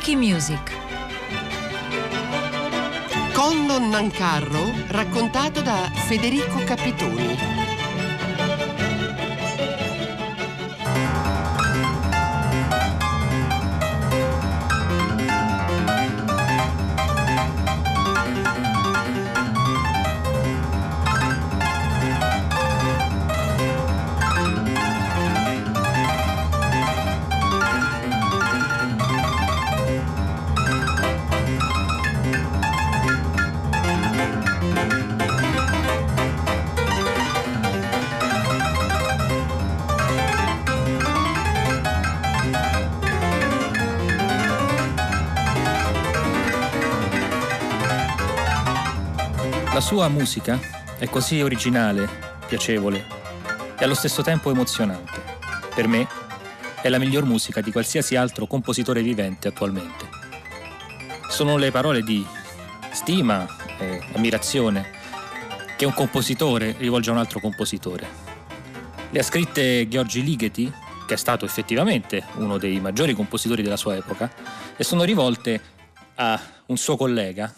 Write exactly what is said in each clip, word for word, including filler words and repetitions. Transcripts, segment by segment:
Wikimusic. Collo Nancarrow raccontato da Federico Capitoni. La sua musica è così originale, piacevole e allo stesso tempo emozionante. Per me è la miglior musica di qualsiasi altro compositore vivente attualmente. Sono le parole di stima e ammirazione che un compositore rivolge a un altro compositore. Le ha scritte György Ligeti, che è stato effettivamente uno dei maggiori compositori della sua epoca, e sono rivolte a un suo collega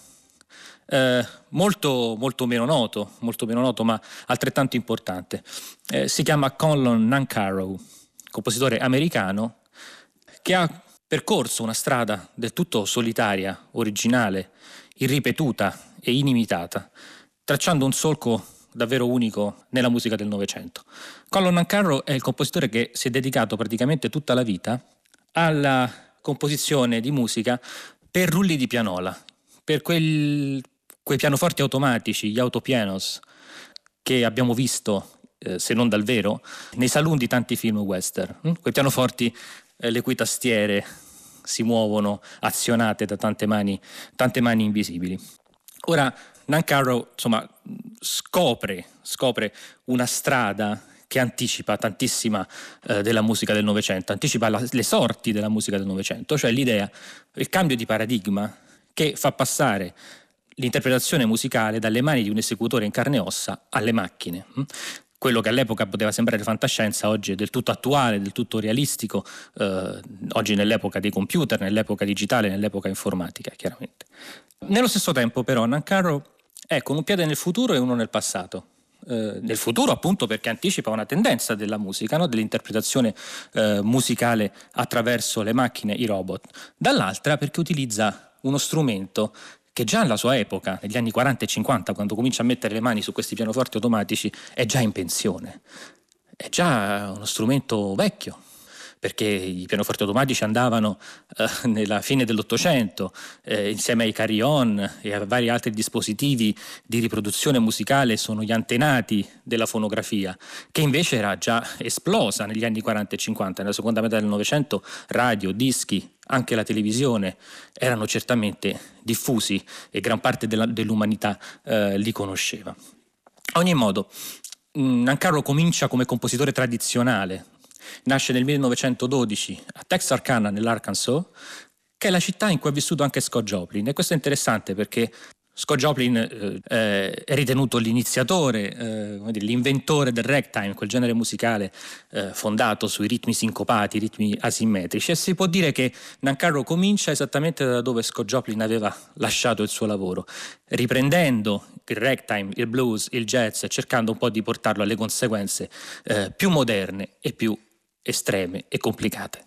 Eh, molto, molto meno noto, molto meno noto, ma altrettanto importante. Eh, si chiama Collo Nancarrow, compositore americano che ha percorso una strada del tutto solitaria, originale, irripetuta e inimitata, tracciando un solco davvero unico nella musica del Novecento. Collo Nancarrow è il compositore che si è dedicato praticamente tutta la vita alla composizione di musica per rulli di pianola, per quel quei pianoforti automatici, gli autopianos, che abbiamo visto, eh, se non dal vero, nei saloon di tanti film western. Hm? Quei pianoforti eh, le cui tastiere si muovono azionate da tante mani, tante mani invisibili. Ora, Nancarrow, insomma, scopre, scopre una strada che anticipa tantissima eh, della musica del Novecento, anticipa la, le sorti della musica del Novecento, cioè l'idea, il cambio di paradigma che fa passare l'interpretazione musicale dalle mani di un esecutore in carne e ossa alle macchine. Quello che all'epoca poteva sembrare fantascienza oggi è del tutto attuale, del tutto realistico, eh, oggi nell'epoca dei computer, nell'epoca digitale, nell'epoca informatica, chiaramente. Nello stesso tempo però Nancarrow è con un piede nel futuro e uno nel passato. Eh, nel futuro appunto perché anticipa una tendenza della musica, no? Dell'interpretazione eh, musicale attraverso le macchine, i robot. Dall'altra perché utilizza uno strumento che già alla sua epoca, negli anni quaranta e cinquanta, quando comincia a mettere le mani su questi pianoforti automatici, è già in pensione. È già uno strumento vecchio, perché i pianoforti automatici andavano eh, nella fine dell'Ottocento, eh, insieme ai carillon e a vari altri dispositivi di riproduzione musicale, sono gli antenati della fonografia, che invece era già esplosa negli anni quaranta e cinquanta. Nella seconda metà del Novecento radio, dischi, anche la televisione erano certamente diffusi e gran parte della, dell'umanità eh, li conosceva. A ogni modo, Nancarrow comincia come compositore tradizionale. Nasce nel millenovecentododici a Texarkana, nell'Arkansas, che è la città in cui ha vissuto anche Scott Joplin. E questo è interessante perché Scott Joplin eh, è ritenuto l'iniziatore, eh, l'inventore del ragtime, quel genere musicale eh, fondato sui ritmi sincopati, ritmi asimmetrici, e si può dire che Nancarrow comincia esattamente da dove Scott Joplin aveva lasciato il suo lavoro, riprendendo il ragtime, il blues, il jazz, cercando un po' di portarlo alle conseguenze eh, più moderne e più estreme e complicate.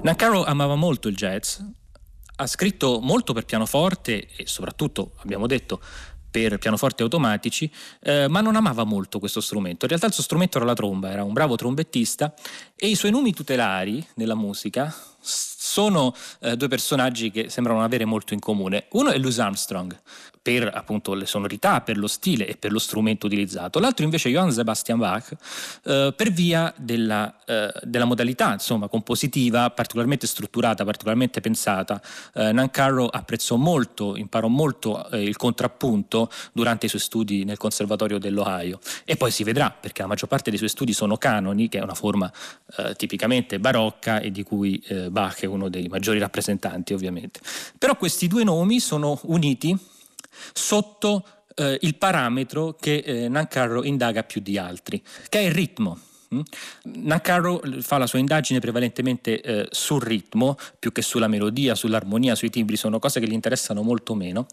Nancarrow amava molto il jazz, ha scritto molto per pianoforte e soprattutto, abbiamo detto, per pianoforti automatici, eh, ma non amava molto questo strumento. In realtà il suo strumento era la tromba, era un bravo trombettista, e i suoi numi tutelari nella musica sono eh, due personaggi che sembrano avere molto in comune. Uno è Louis Armstrong, per appunto le sonorità, per lo stile e per lo strumento utilizzato. L'altro invece è Johann Sebastian Bach, eh, per via della, eh, della modalità insomma compositiva particolarmente strutturata, particolarmente pensata. Eh, Nancarrow apprezzò molto, imparò molto eh, il contrappunto durante i suoi studi nel Conservatorio dell'Ohio, e poi si vedrà, perché la maggior parte dei suoi studi sono canoni, che è una forma eh, tipicamente barocca e di cui eh, Bach è uno dei maggiori rappresentanti, ovviamente. Però questi due nomi sono uniti sotto eh, il parametro che eh, Nancarrow indaga più di altri, che è il ritmo. Mm? Nancarrow fa la sua indagine prevalentemente eh, sul ritmo più che sulla melodia, sull'armonia, sui timbri. Sono cose che gli interessano molto meno,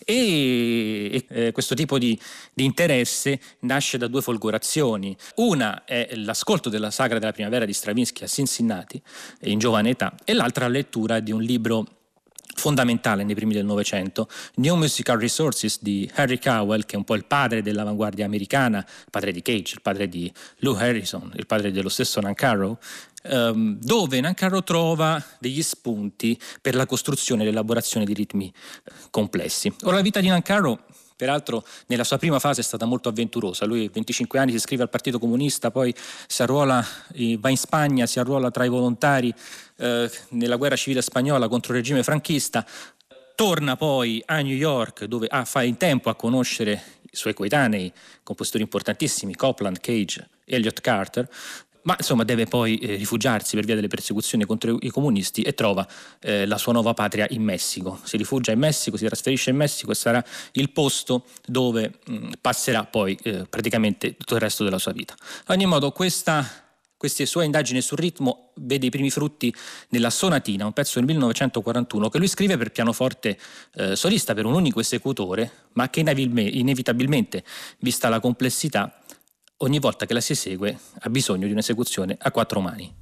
e, e eh, questo tipo di, di interesse nasce da due folgorazioni. Una è l'ascolto della Sagra della Primavera di Stravinsky a Cincinnati in giovane età, e l'altra la lettura di un libro fondamentale nei primi del Novecento, New Musical Resources di Harry Cowell, che è un po' il padre dell'avanguardia americana, il padre di Cage, il padre di Lou Harrison, il padre dello stesso Nancarrow, ehm, dove Nancarrow trova degli spunti per la costruzione e l'elaborazione di ritmi complessi. Ora, la vita di Nancarrow, peraltro, nella sua prima fase è stata molto avventurosa. Lui a venticinque anni si iscrive al Partito Comunista, poi si arruola, va in Spagna, si arruola tra i volontari eh, nella guerra civile spagnola contro il regime franchista, torna poi a New York, dove ah, fa in tempo a conoscere i suoi coetanei, compositori importantissimi, Copland, Cage, Elliott Carter, ma insomma deve poi eh, rifugiarsi per via delle persecuzioni contro i comunisti, e trova eh, la sua nuova patria in Messico. Si rifugia in Messico, si trasferisce in Messico, e sarà il posto dove mh, passerà poi eh, praticamente tutto il resto della sua vita. Ad ogni modo, questa, queste sue indagini sul ritmo vede i primi frutti nella Sonatina, un pezzo del millenovecentoquarantuno che lui scrive per pianoforte eh, solista, per un unico esecutore, ma che inevitabilmente, vista la complessità, ogni volta che la si esegue ha bisogno di un'esecuzione a quattro mani.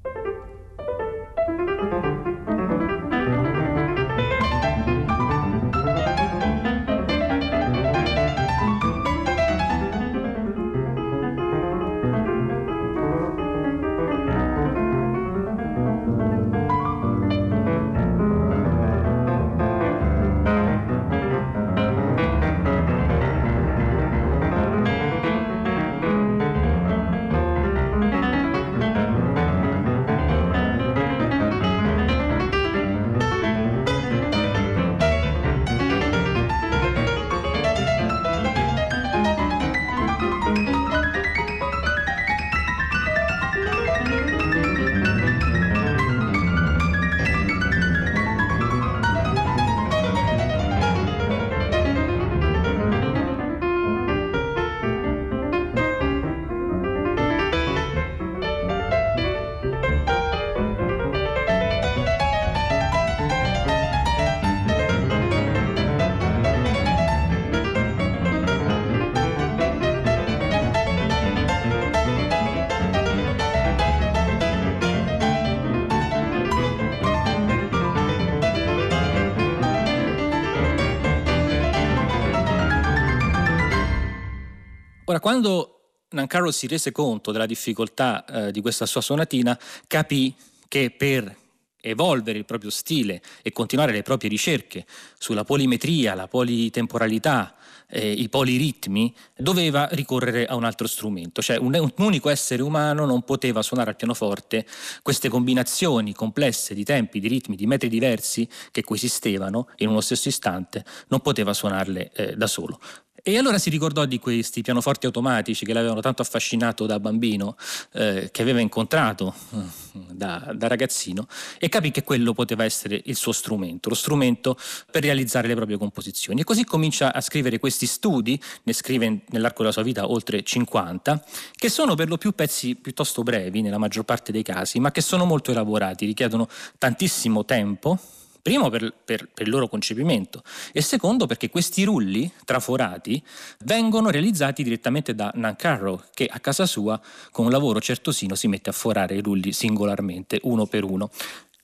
Ora, quando Nancarrow si rese conto della difficoltà eh, di questa sua sonatina, capì che per evolvere il proprio stile e continuare le proprie ricerche sulla polimetria, la politemporalità, eh, i poliritmi, doveva ricorrere a un altro strumento. Cioè un, un unico essere umano non poteva suonare al pianoforte queste combinazioni complesse di tempi, di ritmi, di metri diversi che coesistevano in uno stesso istante, non poteva suonarle eh, da solo. E allora si ricordò di questi pianoforti automatici che l'avevano tanto affascinato da bambino, eh, che aveva incontrato eh, da, da ragazzino, e capì che quello poteva essere il suo strumento, lo strumento per realizzare le proprie composizioni. E così comincia a scrivere questi studi, ne scrive nell'arco della sua vita oltre cinquanta, che sono per lo più pezzi piuttosto brevi nella maggior parte dei casi, ma che sono molto elaborati, richiedono tantissimo tempo. Primo per, per, per il loro concepimento, e secondo perché questi rulli traforati vengono realizzati direttamente da Nancarrow, che a casa sua con un lavoro certosino si mette a forare i rulli singolarmente, uno per uno.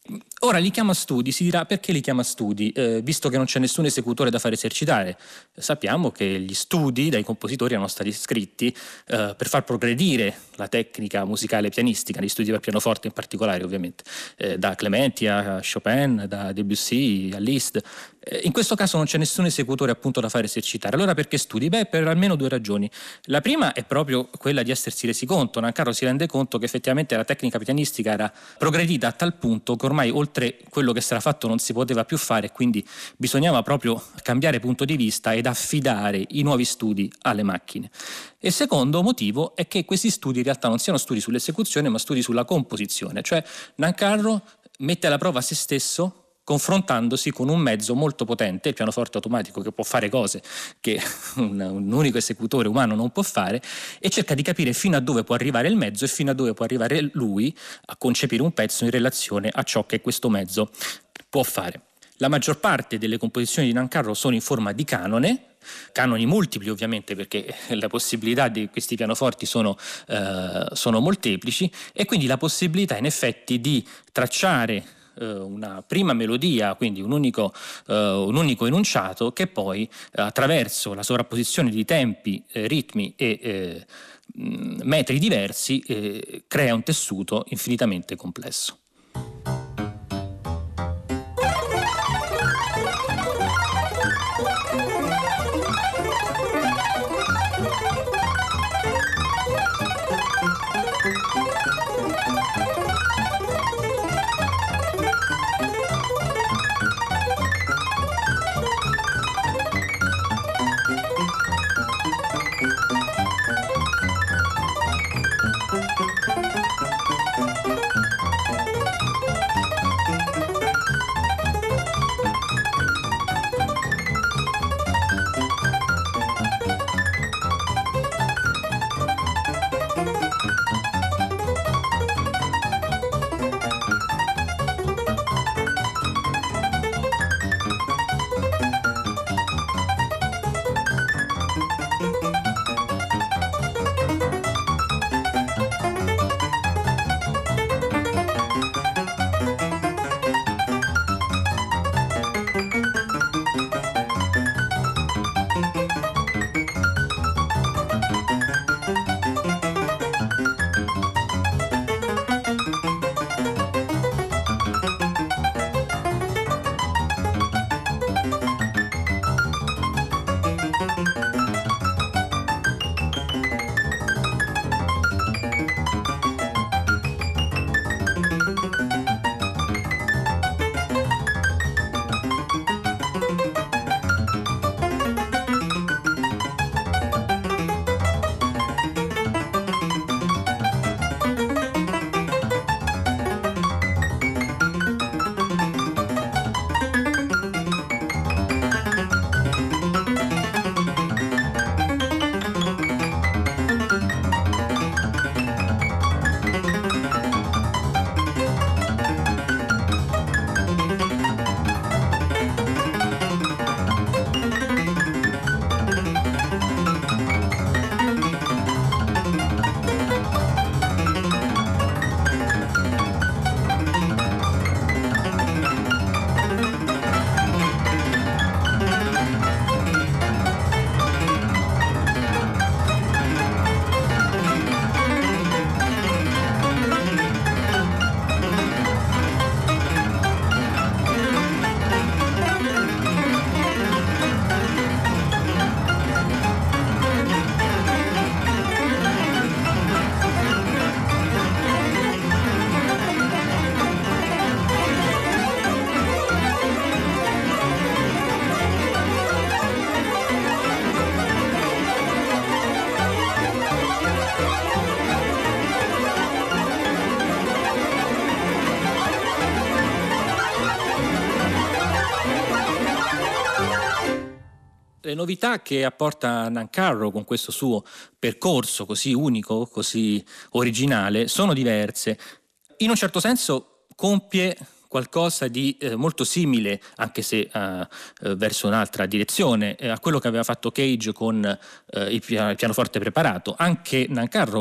Ora li chiama studi, si dirà perché li chiama studi, eh, visto che non c'è nessun esecutore da fare esercitare. Sappiamo che gli studi dai compositori erano stati scritti eh, per far progredire la tecnica musicale pianistica, gli studi per pianoforte in particolare ovviamente, eh, da Clementi a Chopin, da Debussy a Liszt. Eh, in questo caso non c'è nessun esecutore appunto da fare esercitare. Allora perché studi? Beh, per almeno due ragioni. La prima è proprio quella di essersi resi conto, Nancarrow si rende conto che effettivamente la tecnica pianistica era progredita a tal punto che ormai oltre quello che sarà fatto non si poteva più fare, quindi bisognava proprio cambiare punto di vista ed affidare i nuovi studi alle macchine. E il secondo motivo è che questi studi in realtà non siano studi sull'esecuzione ma studi sulla composizione, cioè Nancarrow mette alla prova se stesso confrontandosi con un mezzo molto potente, il pianoforte automatico, che può fare cose che un, un unico esecutore umano non può fare, e cerca di capire fino a dove può arrivare il mezzo e fino a dove può arrivare lui a concepire un pezzo in relazione a ciò che questo mezzo può fare. La maggior parte delle composizioni di Nancarrow sono in forma di canone, canoni multipli ovviamente perché le possibilità di questi pianoforti sono, eh, sono molteplici, e quindi la possibilità in effetti di tracciare una prima melodia, quindi un unico, uh, un unico enunciato che poi uh, attraverso la sovrapposizione di tempi, eh, ritmi e eh, metri diversi eh, crea un tessuto infinitamente complesso. Le novità che apporta Nancarrow con questo suo percorso così unico, così originale, sono diverse. In un certo senso compie qualcosa di eh, molto simile, anche se eh, eh, verso un'altra direzione, eh, a quello che aveva fatto Cage con eh, il, pia- il pianoforte preparato. Anche Nancarrow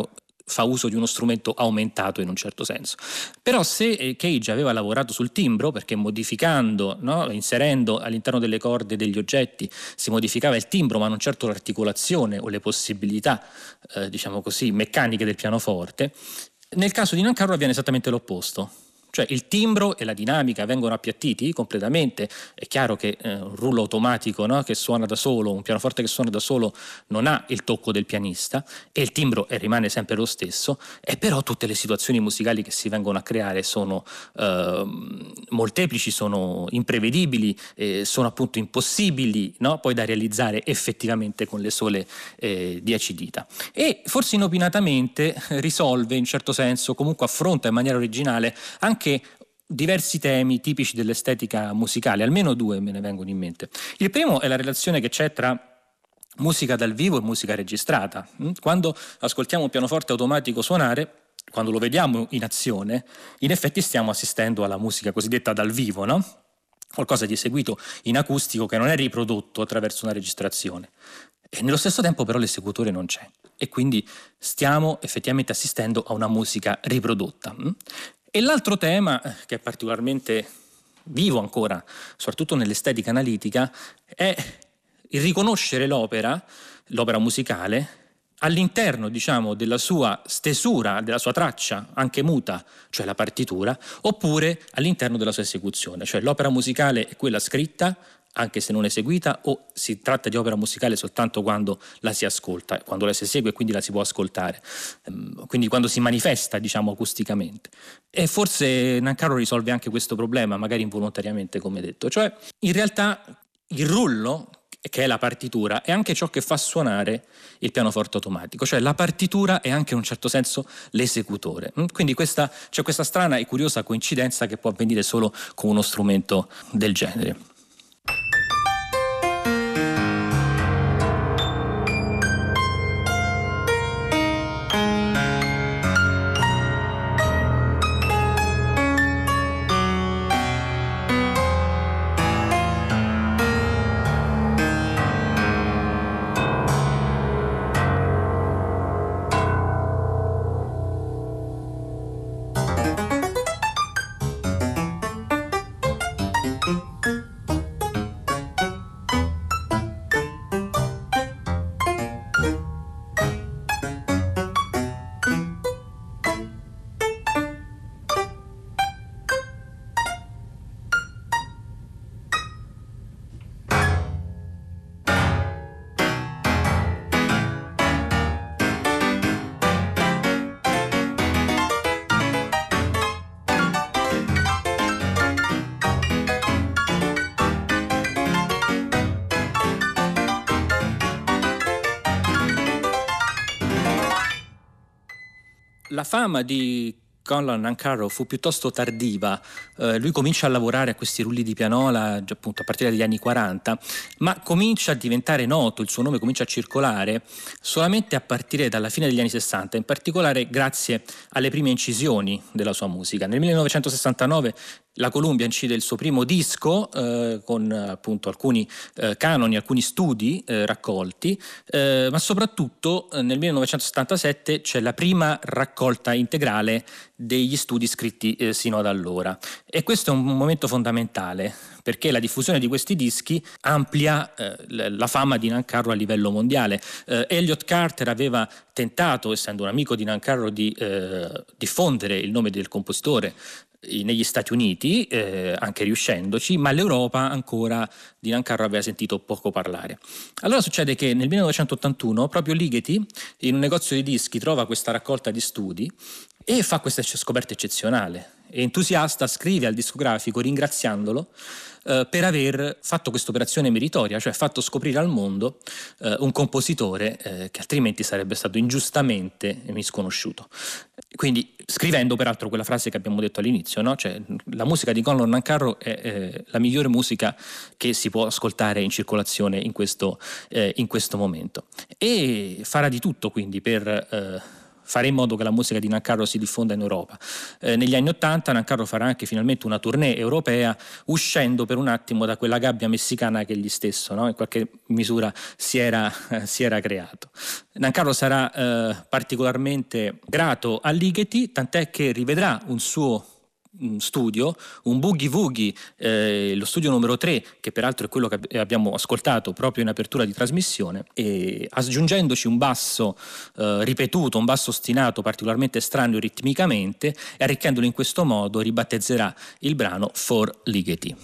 fa uso di uno strumento aumentato in un certo senso. Però se Cage aveva lavorato sul timbro, perché modificando, no, inserendo all'interno delle corde degli oggetti si modificava il timbro ma non certo l'articolazione o le possibilità eh, diciamo così meccaniche del pianoforte, nel caso di Nancarrow avviene esattamente l'opposto. Cioè il timbro e la dinamica vengono appiattiti completamente. È chiaro che eh, un rullo automatico, no, che suona da solo, un pianoforte che suona da solo non ha il tocco del pianista e il timbro eh, rimane sempre lo stesso, e però tutte le situazioni musicali che si vengono a creare sono eh, molteplici, sono imprevedibili, eh, sono appunto impossibili, no, poi da realizzare effettivamente con le sole eh, dieci dita. E forse inopinatamente risolve in certo senso, comunque affronta in maniera originale anche diversi temi tipici dell'estetica musicale, almeno due me ne vengono in mente. Il primo è la relazione che c'è tra musica dal vivo e musica registrata. Quando ascoltiamo un pianoforte automatico suonare, quando lo vediamo in azione, in effetti stiamo assistendo alla musica cosiddetta dal vivo, no? Qualcosa di eseguito in acustico che non è riprodotto attraverso una registrazione. E nello stesso tempo però l'esecutore non c'è e quindi stiamo effettivamente assistendo a una musica riprodotta. E l'altro tema, che è particolarmente vivo ancora, soprattutto nell'estetica analitica, è il riconoscere l'opera, l'opera musicale, all'interno, diciamo, della sua stesura, della sua traccia, anche muta, cioè la partitura, oppure all'interno della sua esecuzione, cioè l'opera musicale è quella scritta, anche se non eseguita, o si tratta di opera musicale soltanto quando la si ascolta, quando la si esegue e quindi la si può ascoltare, quindi quando si manifesta, diciamo, acusticamente. E forse Nancarrow risolve anche questo problema, magari involontariamente, come detto, cioè in realtà il rullo, che è la partitura, è anche ciò che fa suonare il pianoforte automatico, cioè la partitura è anche in un certo senso l'esecutore. Quindi questa, c'è questa strana e curiosa coincidenza che può avvenire solo con uno strumento del genere. La fama di Conlon Nancarrow fu piuttosto tardiva. Eh, lui comincia a lavorare a questi rulli di pianola già appunto a partire dagli anni quaranta, ma comincia a diventare noto, il suo nome comincia a circolare solamente a partire dalla fine degli anni sessanta, in particolare grazie alle prime incisioni della sua musica. Nel millenovecentosessantanove la Columbia incide il suo primo disco eh, con appunto alcuni eh, canoni, alcuni studi eh, raccolti, eh, ma soprattutto eh, nel millenovecentosettantasette c'è la prima raccolta integrale degli studi scritti eh, sino ad allora. E questo è un momento fondamentale, perché la diffusione di questi dischi amplia eh, la fama di Nancarrow a livello mondiale. Eh, Elliott Carter aveva tentato, essendo un amico di Nancarrow, di eh, diffondere il nome del compositore negli Stati Uniti, eh, anche riuscendoci, ma l'Europa ancora di Nancarrow aveva sentito poco parlare. Allora succede che nel millenovecentottantuno proprio Ligeti in un negozio di dischi trova questa raccolta di studi e fa questa scoperta eccezionale. E entusiasta scrive al discografico ringraziandolo eh, per aver fatto questa operazione meritoria, cioè fatto scoprire al mondo eh, un compositore eh, che altrimenti sarebbe stato ingiustamente misconosciuto. Quindi scrivendo peraltro quella frase che abbiamo detto all'inizio, no? Cioè, la musica di Conlon Nancarrow è eh, la migliore musica che si può ascoltare in circolazione in questo, eh, in questo momento, e farà di tutto quindi per eh, fare in modo che la musica di Nancarrow si diffonda in Europa. Eh, negli anni Ottanta Nancarrow farà anche finalmente una tournée europea, uscendo per un attimo da quella gabbia messicana che egli stesso, no, in qualche misura si era, eh, si era creato. Nancarrow sarà eh, particolarmente grato a Ligeti, tant'è che rivedrà un suo studio, un Boogie Woogie, eh, lo studio numero tre, che peraltro è quello che abbiamo ascoltato proprio in apertura di trasmissione, e aggiungendoci un basso eh, ripetuto, un basso ostinato particolarmente strano ritmicamente, e arricchendolo in questo modo ribattezzerà il brano For Ligeti.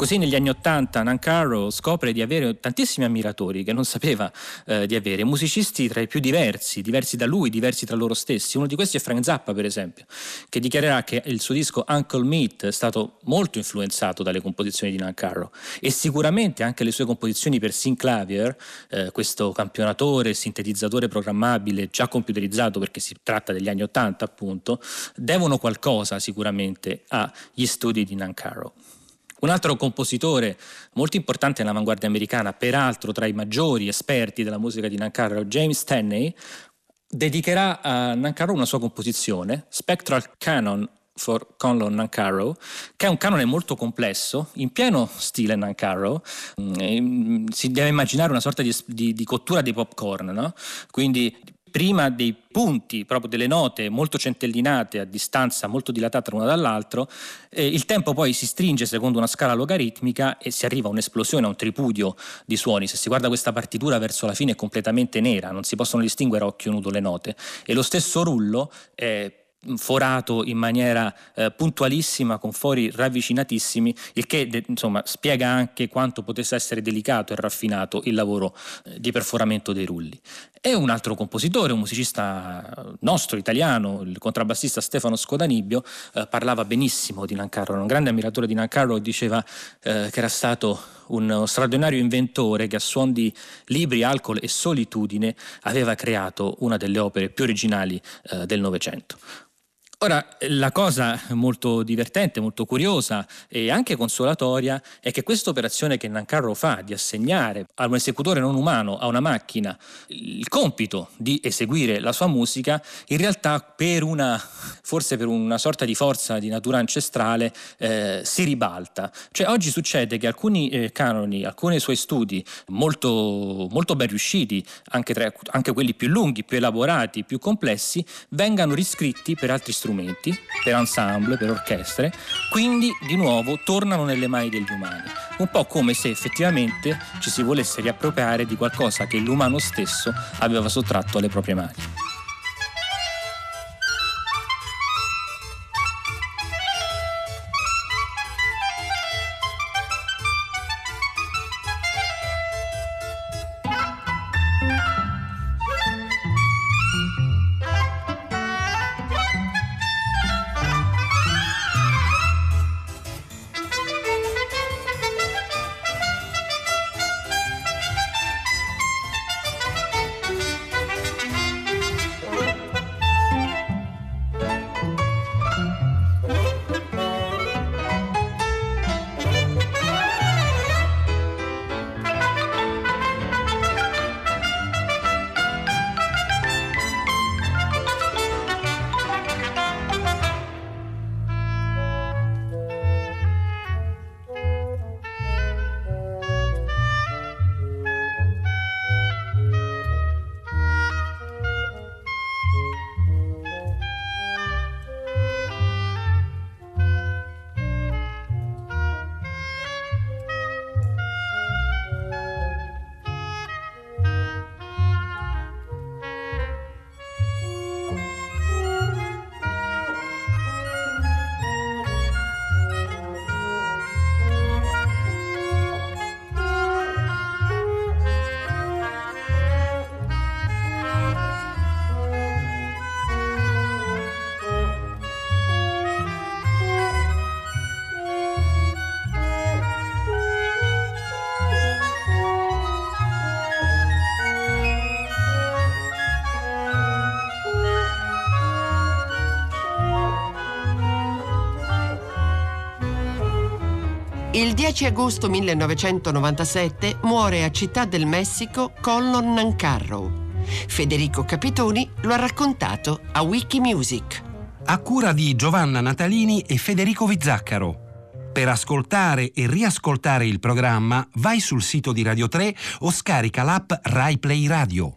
Così negli anni Ottanta Nancarrow scopre di avere tantissimi ammiratori che non sapeva eh, di avere, musicisti tra i più diversi, diversi da lui, diversi tra loro stessi. Uno di questi è Frank Zappa, per esempio, che dichiarerà che il suo disco Uncle Meat è stato molto influenzato dalle composizioni di Nancarrow, e sicuramente anche le sue composizioni per Synclavier, eh, questo campionatore, sintetizzatore programmabile già computerizzato perché si tratta degli anni Ottanta appunto, devono qualcosa sicuramente agli studi di Nancarrow. Un altro compositore molto importante nell'avanguardia americana, peraltro tra i maggiori esperti della musica di Nancarrow, James Tenney, dedicherà a Nancarrow una sua composizione, Spectral Canon for Conlon Nancarrow, che è un canone molto complesso, in pieno stile Nancarrow. Si deve immaginare una sorta di, di, di cottura dei popcorn, no? Quindi prima dei punti, proprio delle note molto centellinate a distanza molto dilatata l'una dall'altro, eh, il tempo poi si stringe secondo una scala logaritmica e si arriva a un'esplosione, a un tripudio di suoni. Se si guarda questa partitura verso la fine è completamente nera, non si possono distinguere a occhio nudo le note, e lo stesso rullo è forato in maniera eh, puntualissima con fori ravvicinatissimi, il che de, insomma spiega anche quanto potesse essere delicato e raffinato il lavoro eh, di perforamento dei rulli. E un altro compositore, un musicista nostro italiano, il contrabbassista Stefano Scodanibio, eh, parlava benissimo di Nancarrow, un grande ammiratore di Nancarrow, diceva eh, che era stato uno straordinario inventore che a suon di libri, alcol e solitudine aveva creato una delle opere più originali eh, del Novecento. Ora, la cosa molto divertente, molto curiosa e anche consolatoria è che questa operazione che Nancarrow fa di assegnare a un esecutore non umano, a una macchina, il compito di eseguire la sua musica, in realtà per una, forse per una sorta di forza di natura ancestrale, eh, si ribalta. Cioè oggi succede che alcuni eh, canoni, alcuni suoi studi molto, molto ben riusciti, anche, tra, anche quelli più lunghi, più elaborati, più complessi, vengano riscritti per altri strumenti, per ensemble, per orchestre, quindi di nuovo tornano nelle mani degli umani, un po' come se effettivamente ci si volesse riappropriare di qualcosa che l'umano stesso aveva sottratto alle proprie mani. Il dieci agosto millenovecentonovantasette muore a Città del Messico Conlon Nancarrow. Federico Capitoni lo ha raccontato a Wikimusic. A cura di Giovanna Natalini e Federico Vizzaccaro. Per ascoltare e riascoltare il programma vai sul sito di Radio tre o scarica l'app Rai Play Radio.